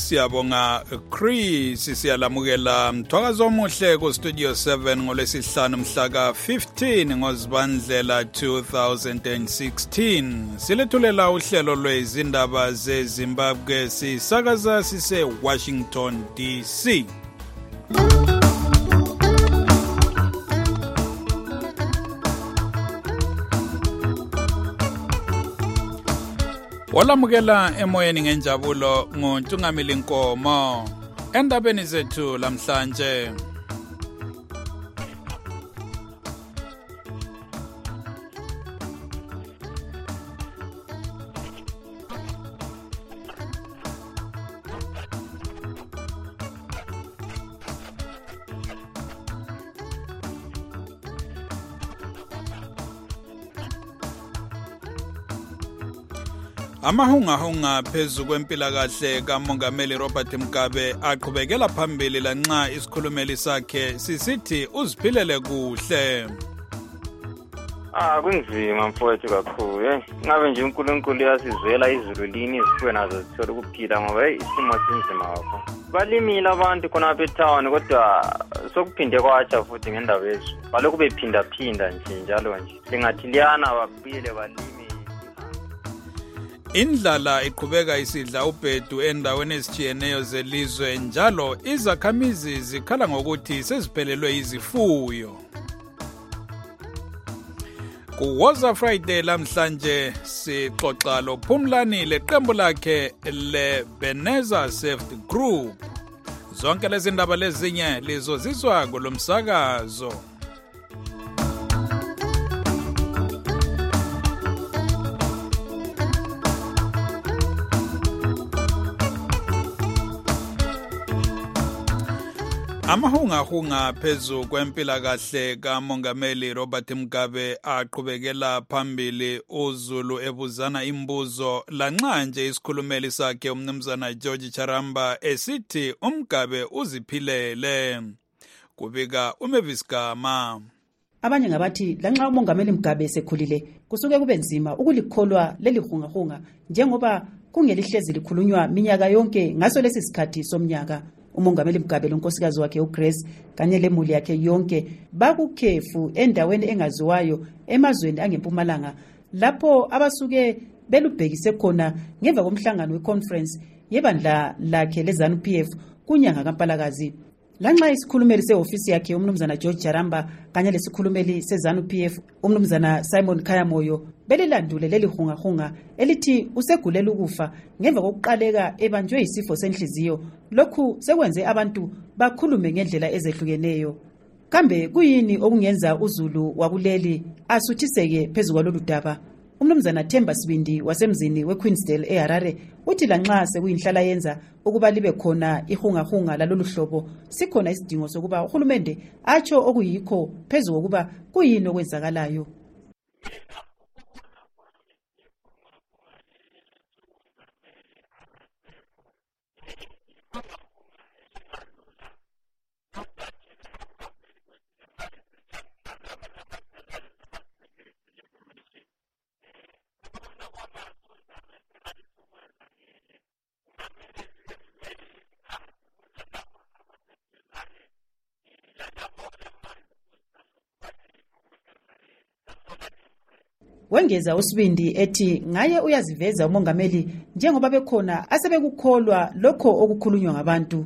siyabonga Chris, siyalamukela mthwakazo omuhle ku Studio 7 ngolesihlanu mhla ka 15 ngoZibandlela 2016. Silethulela uhlelo lwezindaba zeZimbabwe sisakaza sise Washington DC. Walamukela emoyeni ngenjabulo nguNtungamili Nkomo. Endabeni zethu lamhlanje. Amahungahunga phezu kwempilakahle kaMongameli Robert Mugabe aqhubekela phambili lanxa isikhulumeli sakhe sisithi uziphilele kuhle. Kunzima mfowethu kakhulu. Ngabe nje uNkulunkulu yasizwela izulu lini izifwe nazo zithola ukuphila ngoba isimo sinzima kakhulu. Balimile abantu khona betown kodwa sokuphinde kwatsha futhi ngendaba yezu. Balokhu bephinda nje njalo nje. Singathi liyana babuyele balime. Indlala iqhubeka isidla ubhedu endaweni ezitshiyeneyo zelizwe njalo izakhamizi zikhala ngokuthi seziphelelwe izifuyo. Kuwoza Friday lamhlanje sixoxa loPhumlani leqembu lakhe leBeneza Safety Group. Zonke lezi ndaba lezinye lizozizwa kulomsakazo. Amahungahunga phezu kwempilakahle kaMongameli Robert Mugabe aqhubekela phambili uZulu ebuzana imbuzo lanxa nje isikhulumeli sakhe umnumzana George Charamba esithi uMugabe uziphilele. Kubika uMavis Gama. Abanye ngabathi lanxa uMongameli Mugabe esekhulile kusuke kube nzima ukulikholwa leli hungahunga njengoba kungelihlezi likhulunywa minyaka yonke ngaso lesi sikhathi somnyaka. uMongameli Mugabe lonkosikazi wakhe uGrace kanye lemuli yakhe yonke bakukhefu endaweni engaziwayo emazweni angempumalanga lapho abasuke belubhekise khona ngemva komhlangano weconference yebandla lakhe leZANU-PF kunyanga kaMpalakazi. Lanxa isikhulumeli seofisi yakhe umnumzana George Charamba kanye lesikhulumeli seZANU-PF umnumzana Simon Khayamoyo belilandule leli hungahunga elithi usegulela ukufa ngemva kokuqaleka ebanjwe isifo senhliziyo. Lokhu sekwenze abantu bakhulume ngendlela ezehlukeneyo. Kambe kuyini okungenza uZulu wakuleli asuthiseke phezu kwalolu daba? Umnumzana Themba Sibindi wasemzini weQueensdale eHarare uthi lanxa sekuyinhlala yenza ukuba libe khona ihungahunga lalolu hlobo sikhona isidingo sokuba uhulumende atsho okuyikho phezu kokuba kuyini okwenzakalayo. Wengeza uSibindi ethi ngaye uyaziveza uMongameli njengoba bekhona asebekukholwa lokho okukhulunywa ngabantu.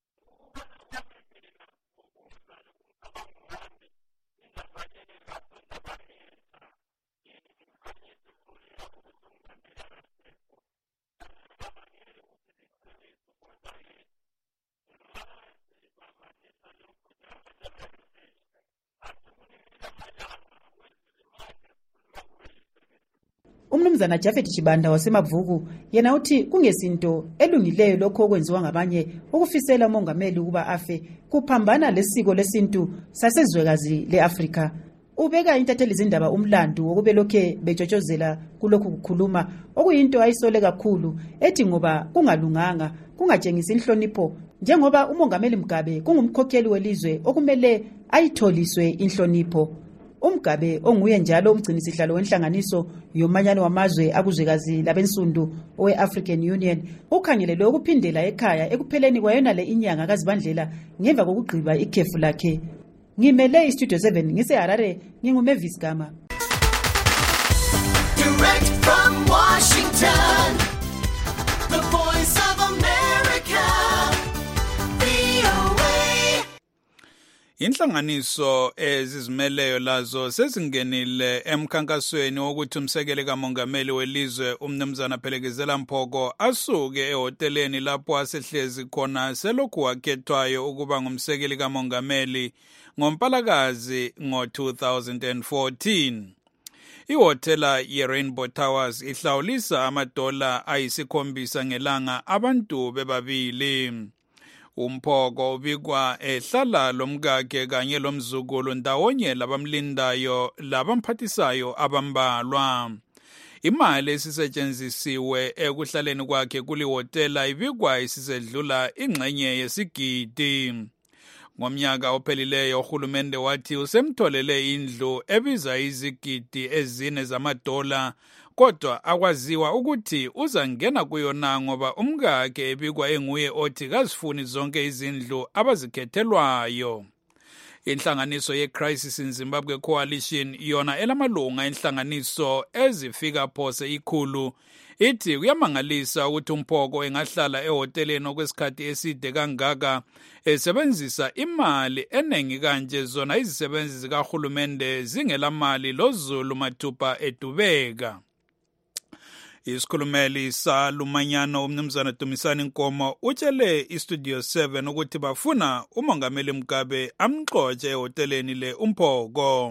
Umnumzana Jafet Chibanda waseMabvuku yena uthi kungesinto elungileyo lokho okwenziwa ngabanye ukufisela uMongameli ukuba afe kuphambana lesiko lesintu sasezwekazi leAfrika. Ubeka intatheli izindaba umlando wokubelokhe betshotshozela kulokhu kukhuluma okuyinto ayisole kakhulu ethi ngoba kungalunganga kungatshengisa inhlonipho njengoba uMongameli Mugabe kungumkhokheli welizwe okumele ayitholiswe inhlonipho. uMgabe onguye njalo umgcinisihlalo wenhlanganiso yomanyano wamazwe akuzwekazi labensundu owe-African Union ukhangelelwe ukuphindela ekhaya ekupheleni kwayona le inyanga kaZibandlela ngemva kokugqiba ikhefu lakhe. Ngimele iStudio 7 ngise-Harare, nginguMavis Gama. Direct from Washington, the Voice of America, VOA. Inhlanganiso ezizimeleyo lazo sezingenile emkhankasweni wokuthi umsekeli kamongameli welizwe umnumzana Phelekezela Mphoko asuke ehoteleni lapho asehlezi khona selokhu wakhethwayo ukuba ngumsekeli kamongameli ngoMpalakazi ngo-2014. Ihotela ye-Rainbow Towers ihlawulisa amadola ayisikhombisa ngelanga abantu bebabili. Umphoko ubikwa ehlala lomkakhe kanye lomzukulu ndawonye labamlindayo labamphathisayo abambalwa. Imali esisetshenzisiwe ekuhlaleni kwakhe kulihotela ibikwa isisedlula ingxenye yesigidi. Ngomnyaka ophelileyo uhulumende wathi usemtholele indlu ebiza izigidi ezine zamadola, kodwa akwaziwa ukuthi uzangena kuyona ngoba umkakhe ebikwa enguye othi kazifuni zonke izindlu abazikhethelwayo. Inhlanganiso ye-Crisis in Zimbabwe Coalition yona elamalunga enhlanganiso ezifika phose ikhulu ithi kuyamangalisa ukuthi uMphoko engahlala ehoteleni okwesikhathi eside kangaka esebenzisa imali eningi kanje zona izisebenzi zikahulumende zingelamali loZulu mathupha edubeka. Isikhulumeli salumanyano umnumzana Dumisani Nkomo utshele iStudio 7 ukuthi bafuna uMongameli Mugabe amxotshe ehoteleni le uMphoko.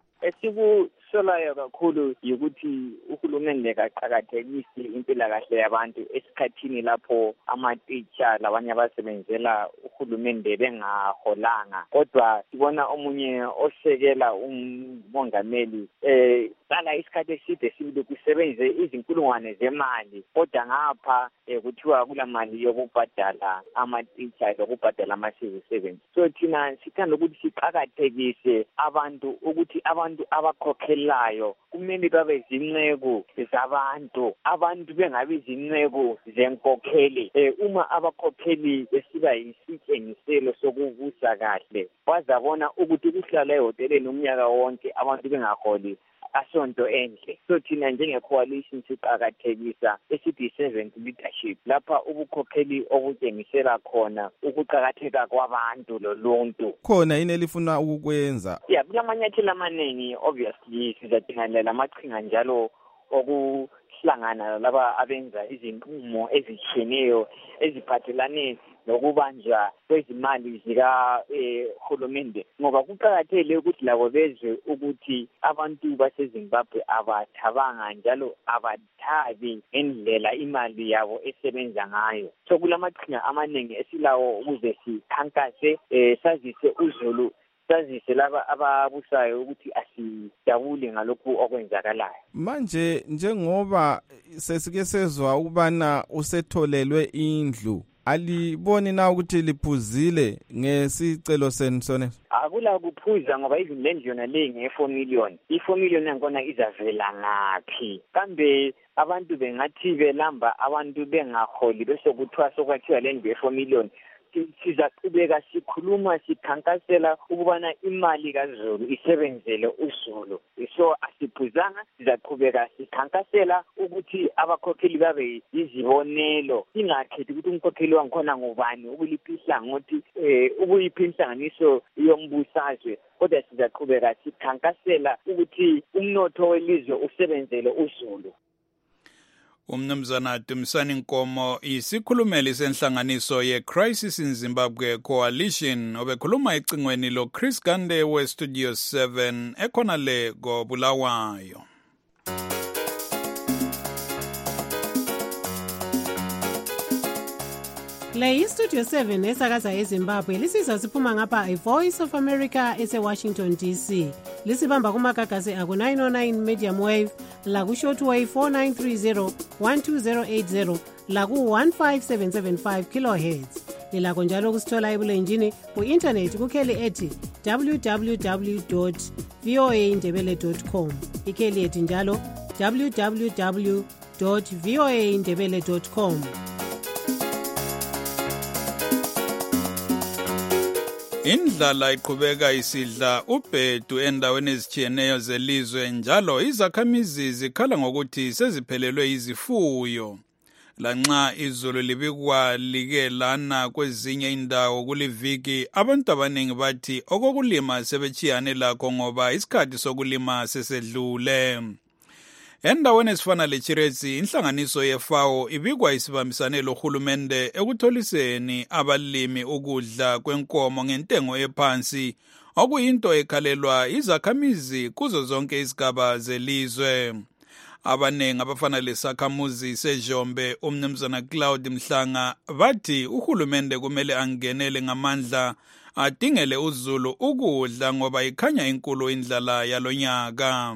Solayo kakhulu ukuthi uhulumende kaqhakathekisi impilakahle yabantu esikhathini lapho ama-teacher labanye abasebenzela uhulumende bengaholanga, kodwa sibona omunye osekela umongameli qala isikhathi eside sibili kusebenze izinkulungwane zemali, kodwa ngapha kuthiwa kula mali yokubhadala ama-teacher lokubhadala ama-civil servants. So thina sithanda ukuthi siqhakathekise abantu ukuthi abantu abakhokhela layo kumele babe zinceku zabantu, abantu bengabi zinceku zenkokheli. Uma abakhokheli besiba yisitshengiselo sokubusa kahle, bazabona ukuthi ukuhlala ehoteleni umnyaka wonke abantu bengaholi asonto enhle. So thina njenge-coalition siqakathekisa esithi servant leadership, lapha ubukhokheli obutshengisela khona ukuqakatheka kwabantu loluntu. Khona yini elifuna ukukwenza? Kulamanyathelo amaningi obviously sizadingalela amaqhinga njalo okuhlangana laba abenza izinqumo ezitshiyeneyo eziphathelane nokubanjwa kwezimali zikahulumende, ngoba kuqakathekile ukuthi labo bezwe ukuthi abantu baseZimbabwe abathabanga njalo abathabi ngendlela imali yabo esebenza ngayo. So kulamaqhinga amaningi esilawo ukuze sikhankase, sazise uZulu, sazise laba ababusayo ukuthi asijabule ngalokhu okwenzakalayo. Manje njengoba sesike sezwa ukubana usetholelwe indlu, aliboni na ukuthi liphuzile ngesicelo senu sona? Akula kuphuza ngoba even le ndlu yona le nge-4 million. I-4 million yakhona izavela ngaphi? Kambe abantu bengathi belamba abantu bengaholi bese kuthiwa sokwathiwa le ndlu ye-4 million. Sizaqhubeka sikhuluma sikhankasela ukubana imali kaZulu isebenzele uZulu. So asiphuzanga, sizaqhubeka sikhankasela ukuthi abakhokheli babe yizibonelo, ingakhethi ukuthi umkhokheli wangikhona ngubani, ukuliphisha ngothi ukuyipha inhlanganiso yombusazwe, kodwa sizaqhubeka sikhankasela ukuthi umnotho welizwe usebenzele uZulu. Umnumzana Dumisani Nkomo isikhulumeli senhlanganiso ye-Crisis in Zimbabwe Coalition obekhuluma ecingweni lo Chris Gande we-Studio 7 ekhona le koBulawayo. Le iStudio 7 esakaza eZimbabwe lisizwa siphuma ngapha iVoice of America ese-Washington DC. Lisibamba kumagagasi aku-909 medium wave, laku-shortwave 4930 12080, laku-15775 kilohertz. lilakho njalo ukusithola ebulenjini ku-intanethi kukheli ethi www.voaindebele.com, ikheli ethi njalo www.voaindebele.com. Indlala iqhubeka isidla ubhedu endaweni ezitshiyeneyo zelizwe, njalo izakhamizi zikhala ngokuthi seziphelelwe izifuyo. Lanxa izulu libikwa like lana kwezinye indawo kuliviki, abantu abaningi bathi okokulima sebetshiyane lakho ngoba isikhathi sokulima sesedlule. Endaweni ezifana leChiretsi, inhlanganiso yeFAO ibikwa isibambisane lohulumende ekutholiseni abalimi ukudla kwenkomo ngentengo ephansi, okuyinto ekhalelwa izakhamizi kuzo zonke izigaba zelizwe. Abanengi abafana lesakhamuzi seJombe, umnumzana Cloud Mhlanga, bathi uhulumende kumele angenele ngamandla adingele uZulu ukudla ngoba ikhanya inkulu indlala yalonyaka.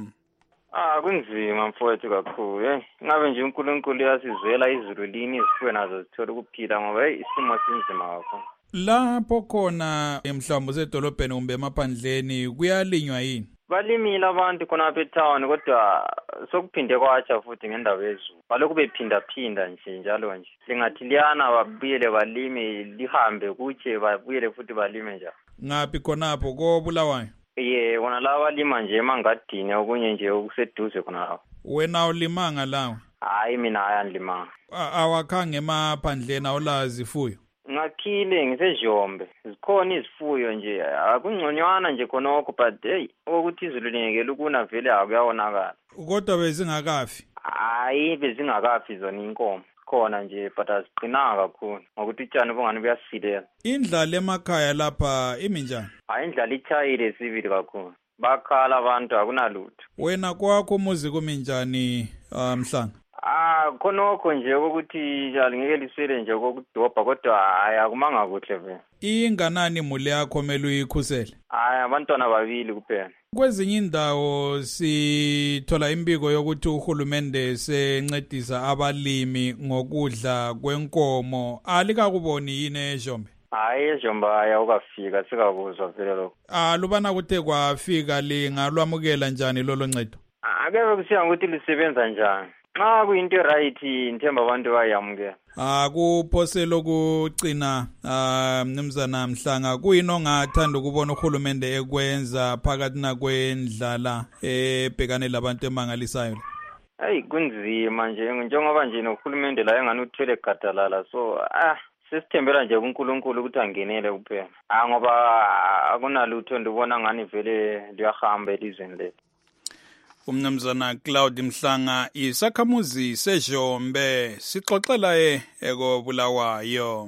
Kunzima mfowethu kakhulu. Ngabe nje uNkulunkulu yasizwela izulu lini isifuyo nazo zithola ukuphila ngoba isimo sinzima kakhulu. Lapho khona mhlawumbe usedolobheni kumbe emaphandleni kuyalinywa yini? Balimile abantu khonapha etown kodwa sokuphinde kwatsha futhi ngendaba yezulu. Balokhu bephinda nje njalo nje. Lingathi liyana babuyele balime, lihambe kutshe babuyele futhi balime njalo. Ngaphi khonapho koBulawayo? Wona laba lima nje emangadini okunye nje okuseduze khona. Wena ulimanga lawo? Hayi mina ayandilimanga. Awakhange emaphandleni awulazi ifuyo? Ngakhile ngiseJombe. Zikhona izifuyo nje, akungconywana nje khonokho but ukuthi izulu lingekela ukuna vele akuyawonakala. Kodwa bezingakafi? Hayi bezingakafi zona inkomo. Khona nje but asiqinanga kakhulu ngokuthi utshani bungani buyasilela. Indlala emakhaya lapha iminjani? Hayi indlala ichayile sivile kakhulu. Bakhala abantu akunalutho. Wena kwakho umuzi kuminjani Mhlanga? Khonokho nje ukuthi ngeke lisele nje kokudobha kodwa hayi akumanga kuhle vele. Inganani imuli yakho mele uyikhusele? Hayi abantwana babili kuphela. Kwezinye indawo sithola imbiko yokuthi uhulumende sencedisa abalimi ngokudla kwenkomo. Alikakuboni yini eJombe? Hayi eJombe awukafika sikakuzwa vele lokho. Lubana kuthe kwafika lingalwamukela njani lolo ncedo? Akebe kusiya ukuthi lisebenza njani. Xa kuyinto right ngithemba abantu bayamukela. Kuphosela ukucina mnumzana Mhlanga, kuyini ongathanda ukubona uhulumende ekwenza phakathi nakwendlala ebhekane labantu emangalisayo? Kunzima nje njengoba nje nohulumende la engani uthwele gadalala, so sesithembela nje kuNkulunkulu ukuthi angenele kuphela. Ngoba akunalutho ndibona ngani vele liyahamba elizweni lethu. Umnumzana Cloud Mhlanga, isakhamuzi seJombe, sixoxela ekoBulawayo.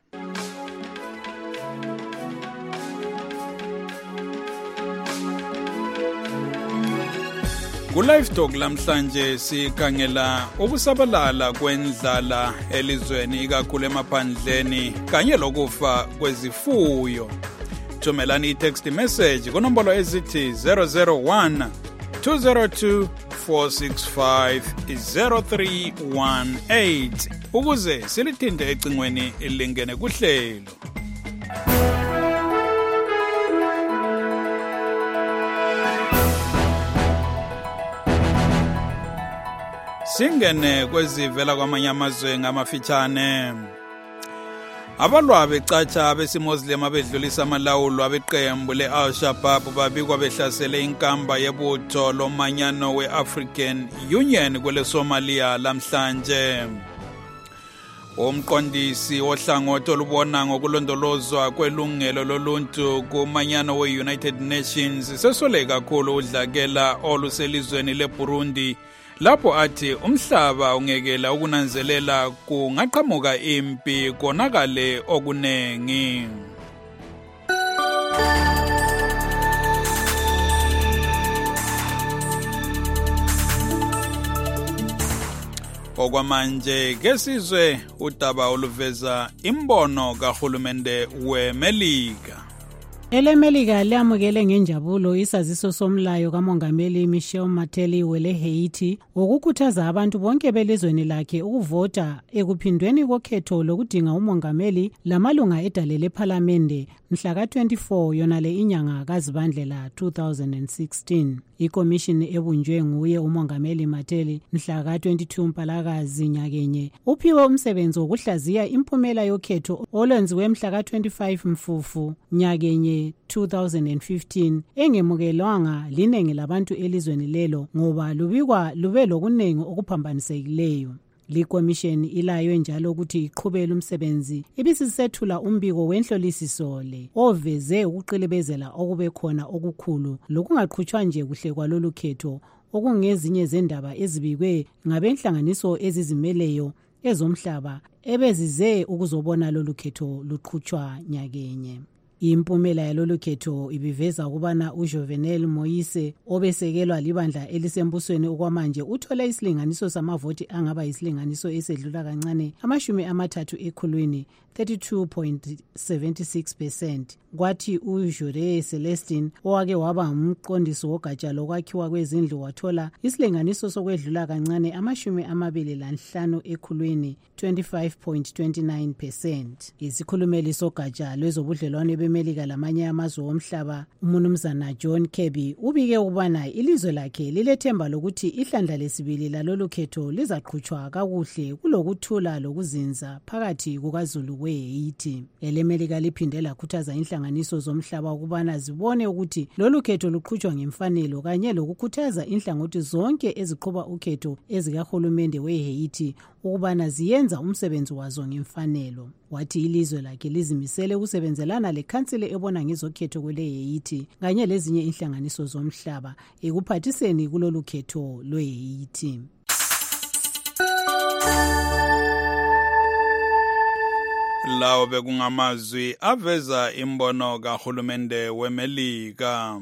Ku-Live Talk lamhlanje sikhangela ukusabalala kwendlala elizweni ikakhulu emaphandleni kanye lokufa kwezifuyo. Thumelani i-text message kunombolo ezithi 001 202 465 0318 ukuze silithinte ecingweni ilingene kuhlelo. Singene kwezivela kwamanye amazwe ngamafitshane. Abalwa becatsha besimozilem abedlulisa amalawulo abeqembu le-Al-Shabaab babikwa behlasele inkamba yebutho lomanyano we-African Union kwele Somalia lamhlanje. Umqondisi wohlangothi olubona ngokulondolozwa kwelungelo loluntu kumanyano we-United Nations sesole kakhulu udlakela oluselizweni leBurundi lapho athi umhlaba ungekela ukunanzelela kungaqhamuka impi konakale okunengi. Okwamanje kesizwe udaba oluveza imbono kahulumende weMelika. EleMelika liamukele ngenjabulo isaziso somlayo kamongameli Michel Martelly wele Haiti wokukhuthaza abantu bonke belizweni lakhe ukuvota ekuphindweni kokhetho lokudinga umongameli lamalunga edale lephalamende mhla ka-24 yonale inyanga kaZibandlela 2016. Ikomishini ebunjwe nguye umongameli Martelly mhla ka-22 Mpalakazi nyakenye uphiwe umsebenzi wokuhlaziya impumela yokhetho olwenziwe mhla ka-25 Mfufu nyakenye 2015 engemukelwanga linengi labantu elizweni lelo ngoba lubikwa lube lokunengi okuphambanisekileyo. Likomisheni ilaywe njalo ukuthi iqhubele umsebenzi ibisisethula umbiko wenhlolisiso le oveze ukuqilibezela okube khona okukhulu lokungaqhutshwa nje kuhle kwalolu khetho okungezinye zendaba ezibikwe ngabenhlanganiso ezizimeleyo ezomhlaba ebezize ukuzobona lolu khetho luqhutshwa nyakenye. Impumela yalolu khetho ibiveza ukubana uJovenel Moise obesekelwa libandla elisembusweni okwamanje uthole isilinganiso samavoti angaba isilinganiso esedlula kancane 30 ekhulwini 32.76%. Kwathi uJure Celestine owake waba ngumqondisi wogatsha lokwakhiwa kwezindlu wathola isilinganiso sokwedlula kancane 25 ekhulwini 25.29%. Isikhulumeli sogatsha lwezobudlelwane beMelika lamanye amazwe omhlaba uMnumzana John Kirby ubike ukubana ilizwe lakhe lilethemba lokuthi ihlandla lesibili lalolu khetho lizaqhutshwa kakuhle kulokuthula lokuzinza phakathi kukaZulu kweHaiti. EleMelika liphinde lakhuthaza inhlanganiso zomhlaba ukubana zibone ukuthi lolu khetho luqhutshwa ngemfanelo kanye lokukhuthaza inhlangothi zonke eziqhuba ukhetho ezikahulumende weHaiti ukubana ziyenza umsebenzi wazo ngemfanelo. Wathi ilizwe lakhe lizimisele ukusebenzelana lekhansile ebona ngezokhetho kweleHaiti kanye lezinye inhlanganiso zomhlaba ekuphathiseni kulolu khetho lweHaiti. Lawo bekungamazwi aveza imbono kahulumende weMelika.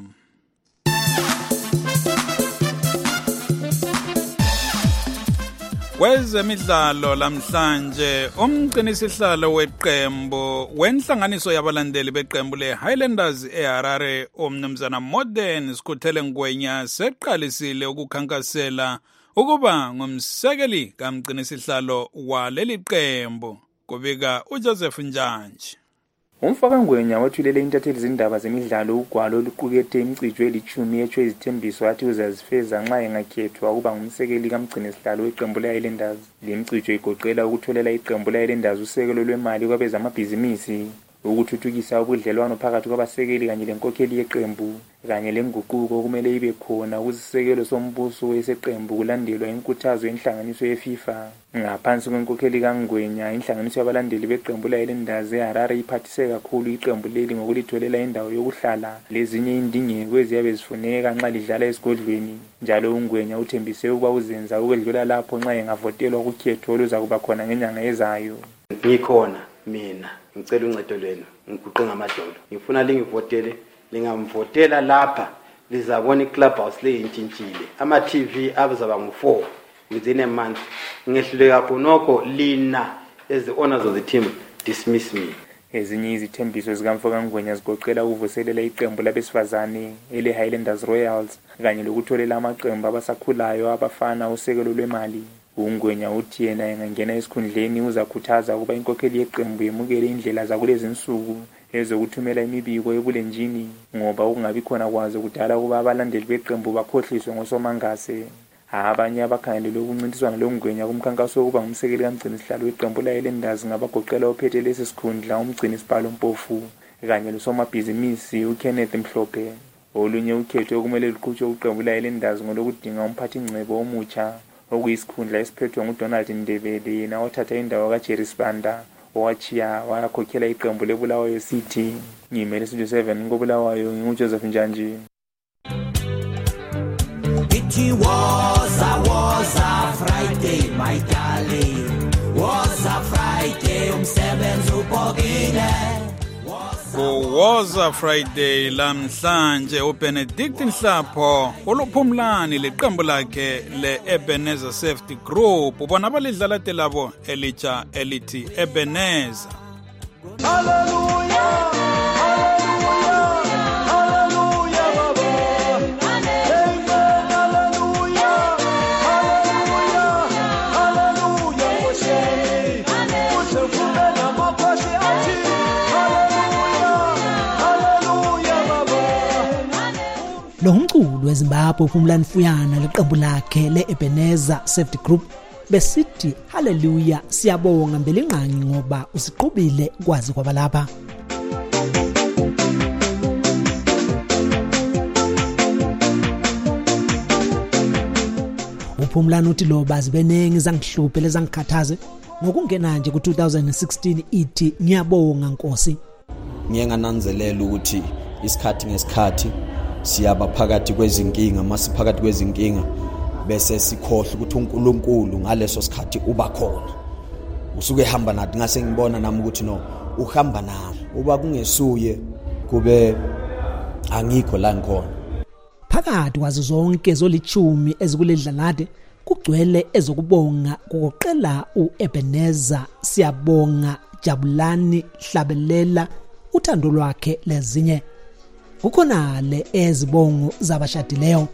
Kwezemidlalo lamhlanje umgcinisihlalo weqembu wenhlanganiso yabalandeli beqembu leHighlanders eHarare uMnumzana Modern Skhuthele Ngwenya seqalisile ukukhankasela ukuba ngumsekeli kamgcinisihlalo waleli qembu. Kubika uJoseph Njanji. Umfaka Ngwenya wathulele intatheli zindaba zemidlalo ugwalo oluqukethe imicijo elithumi ethwe izithembiso wathi uzazifeza nxa engakhethwa ukuba ngumsekeli kamgcinisihlalo weqembu leHighlanders. Le micijo igoqela ukutholela iqembu leHighlanders usekelo lwemali kwabezamabhizinisi, ukuthuthukisa ubudlelwano phakathi kwabasekeli kanye lenkokheli yeqembu kanye lenguquko okumele ibe khona kusisekelo sombuso weseqembu kulandelwa inkuthazo yenhlanganiso yeFIFA. Ngaphansi kwenkokheli kaNgwenya inhlanganiso yabalandeli beqembu leHighlanders eHarare iphathise kakhulu iqembu leli ngokulitholela indawo yokuhlala lezinye indingeko eziyabe zifuneka nxa lidlala esigodlweni. Njalo uNgwenya uthembise ukuba uzenza ukwedlula lapho nxa engavotelwa kukhetho oluzakuba khona ngenyanga ezayo. Ngikhona mina ngicela uncedo lwenu ngiguqe ngamadolo ngifuna lingivotele lingamvotela lapha lizabona iClubhouse leyintshintshile ama TV abazaba ngu4 within a month ngehluleka khonokho lina as the owners of the team dismiss me. Ezinye izithembiso zikamfaka Ngwenya zigoqela ukuvuselela iqembu labesifazane eleHighlanders Royals kanye lokutholela amaqembu abasakhulayo abafana usekelo lwemali. uNgwenya uthi yena engangena esikhundleni uzakhuthaza ukuba inkokheli yeqembu yemukele indlela zakulezi insuku ezokuthumela imibiko ebulenjini ngoba ukungabi khona kwazo kudala ukuba abalandeli beqembu bakhohliswe ngosomangase. Abanye abakhangelelwe ukuncintiswana loNgwenya kumkhankaso wokuba ngumsekeli kamgcinisihlalo weqembu leHighlanders ngabagoqela ophethe lesi sikhundla umgcinisibalo Mpofu kanye losomabhizinisi uKenneth Mhlophe. Olunye ukhetho okumele luqhutshwe uqembu leHighlanders ngolokudinga umphathi ngcebo omutsha okuyisikhundla esiphethwe nguDonald Ndebele yena wathatha indawo kaJerry Sibanda owachiya wakhokhela iqembu leBulawayo City. Ngimele Studio 7 koBulawayo nginguJoseph Njanji. It was a Friday, my darling. Was a Friday, umsebenzi ubhokile. Was a Friday lamhlanje uBenedict Nhlapho uluphumlani leqembu lakhe leEbenezer Safety Group ubona balidlala telabo elitsha elithi Ebenezer. Hallelujah, hallelujah. Lo ngumculo weZimbabwe uPhumlani Fuyana leqembu lakhe leEbenezer Safety Group besithi haleluya siyabonga Mbelinqangi ngoba usiqubile kwazi kwabalapha. uPhumlani uthi lo bazi benengi zangihluphe lezangikhathaze ngokungena nje ku2016 ithi ngiyabonga Nkosi. Ngiyengananzelela ukuthi isikhathi ngesikhathi siyaba phakathi kwezinkinga, masiphakathi kwezinkinga bese sikhohle ukuthi uNkulunkulu ngaleso sikhathi uba khona. Usuke ehamba nathi ngase ngibona nami ukuthi no uhamba nami. Uba kungesuye kube angikho la ngikhona. Phakathi kwazo zonke zolithumi ezikuledlalade kugcwele ezokubonga kokuqela uEbenezer siyabonga Jabulani Hlabelela uthando lwakhe lezinye. Ukhona le ezibongo zabashadileyo.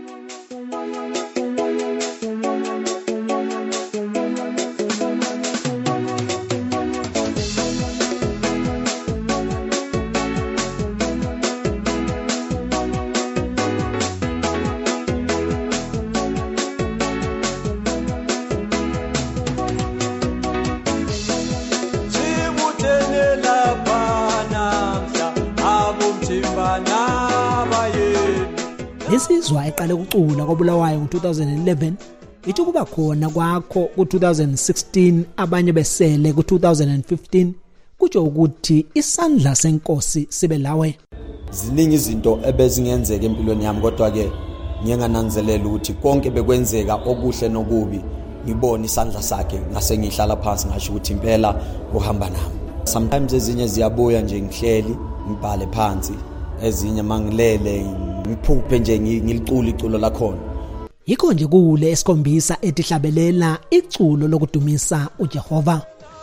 Lesizwa eqale ukucula koBulawayo ngo2011 ithi kuba khona kwakho ku2016 abanye besele ku2015 kutsho ukuthi isandla senkosi sibe lawe. Ziningi izinto ebezingenzeka empilweni yami kodwa ke ngiyengananzelela ukuthi konke bekwenzeka okuhle nokubi ngibona isandla sakhe ngase ngihlala phansi ngasho ukuthi impela uhamba nami. Sometimes ezinye ziyabuya nje ngihleli ngibhale phansi, ezinye mangilele ngiphuphe nje ngilicula iculo lakhona. Yikho nje kule esikhombisa ethi Hlabelela iculo lokudumisa uJehova.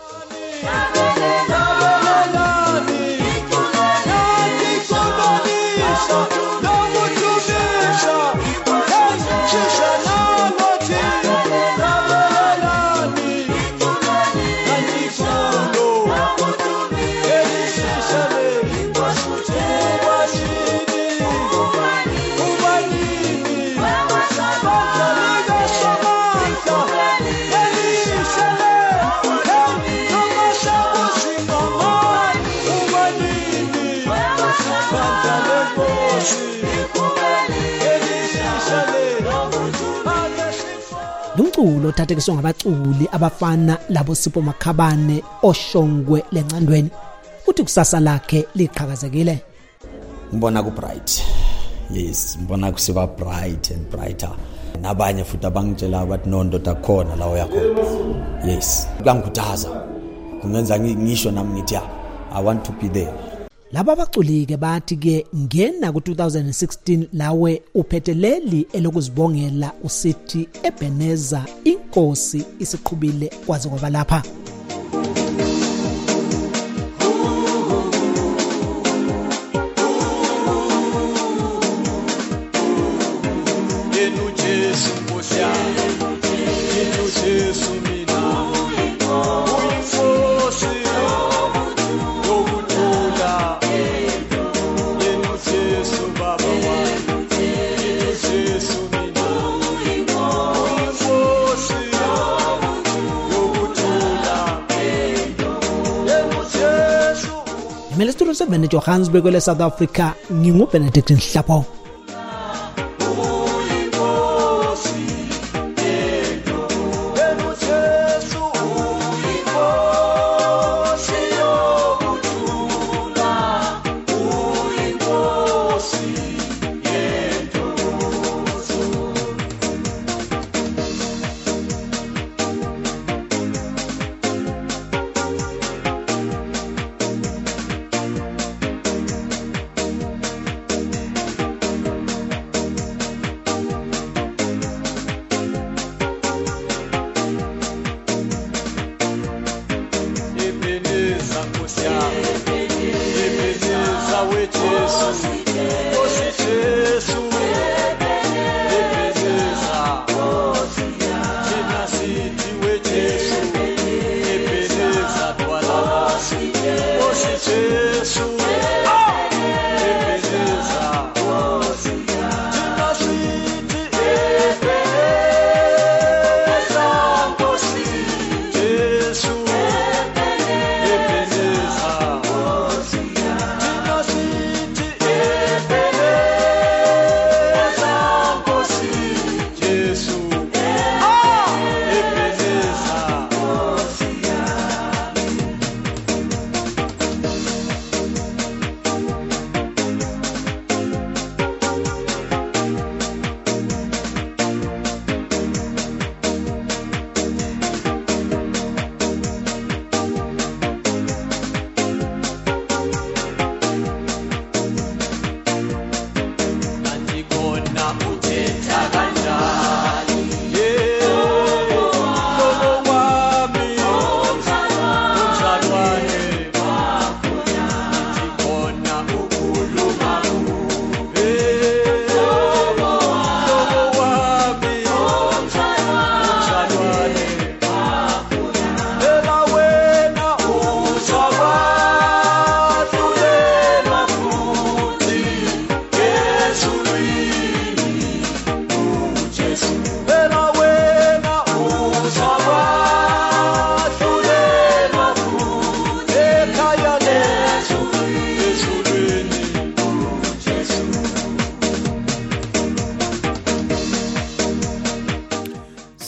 Lumculo uthathekiswa ngabaculi abafana labo Sipho Makhabane oShongwe lencandweni uthi kusasa lakhe liqhakazekile. Ngibona ku bright. Yes, ngibona kusiba bright and brighter. Nabanye futhi abangitshela ukuthi nondoda khona la uyakhona. Yes, kuyangikhuthaza. Kungenza ngisho nami ngithi I want to be there. Laba baculi ke bathi ke ngena ku2016 lawe uphetheleli elokuzibongela usithi Ebenezer inkosi isiqhubile kwaze kwabalapha. Studio 7 Johannesburg le South Africa nginguBenedict Nhlapo.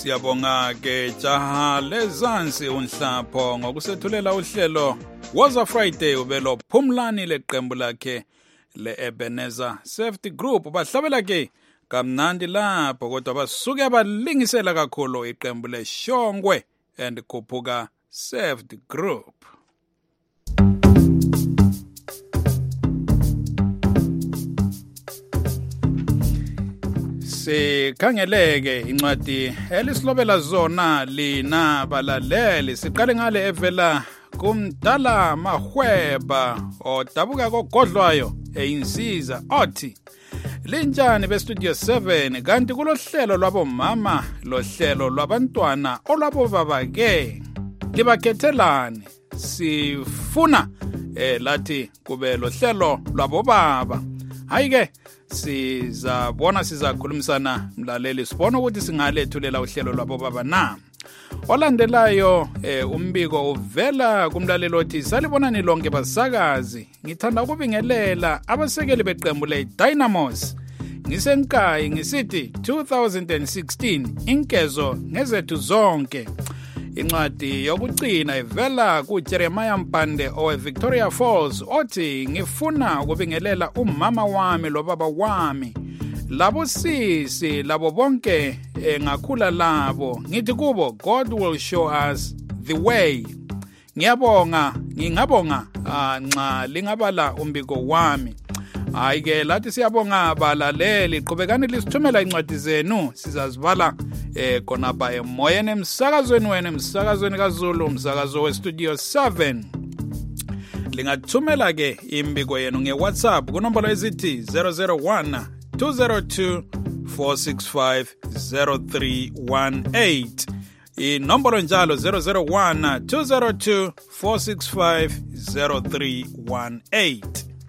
Siyabonga ke jaha lezansi unhlapho ngokusethulela uhlelo Woza Friday ubelo Phumlani leqembu lakhe le-Ebenezer Safety Group bahlabela ke kamnandi lapho kodwa basuke balingisela kakhulu iqembu leShongwe and Khuphuka Safety Group. Sikhangeleke incwadi elisilobela zona lina balaleli siqale ngale evela kumdala Mahweba odabuka kogodlwayo einsiza othi linjani bestudio 7 kanti kulohlelo lwabomama lohlelo lwabantwana olwabo baba ke libakhethelani sifuna lathi kube lohlelo lwabo baba hayi ke sizakhulumisana mlaleli sibona ukuthi singalethulela uhlelo lwabo baba na olandelayo umbiko uvela kumlaleli othi salibonani lonke basakazi ngithanda ukubingelela abasekeli beqembu le-Dynamos ngisenkayi ngisithi 2016 inkezo ngezethu zonke incwadi yokugcina ivela kuJeremiah Mpande owe-Victoria Falls othi ngifuna ukubingelela umama wami lobaba wami labo sisi labo bonke ngakhula labo ngithi kubo God will show us the way ngiyabonga ngingabonga nxa lingabala umbiko wami hayi ke lathi siyabonga balaleli qhubekani lisithumela incwadi zenu sizazibala khonapha emoyeni emsakazweni wena emsakazweni kaZulu umsakazo westudio 7 lingathumela ke imbiko yenu ngeWhatsApp kunombolo ezithi 001 202 465 0318 inombolo njalo 001 202 465 0318.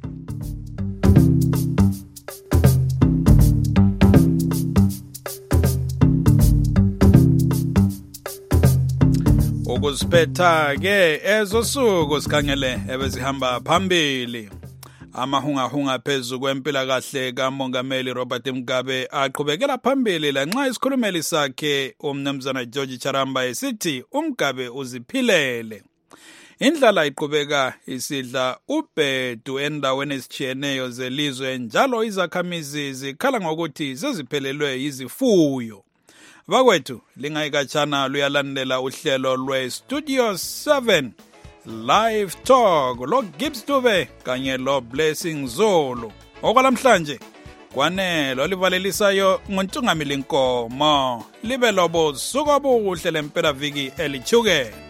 Ukuziphetha ke ezosuku sikhangele ebezihamba phambili amahungahunga phezu kwempilakahle kaMongameli Robert Mugabe aqhubekela phambili lanxa isikhulumeli sakhe umnumzana George Charamba esithi uMgabe uziphilele indlala iqhubeka isidla ubhedu endaweni ezitshiyeneyo zelizwe njalo izakhamizi zikhala ngokuthi seziphelelwe izifuyo bakwethu lingayikatshana luyalandela uhlelo lwestudio 7 live talk lo Gibbs Dube kanye lo Blessing Zulu okwalamhlanje kwanele olivalelisayo ngontungamili Nkomo libe lobo suka obuhle lempela viki elichukela.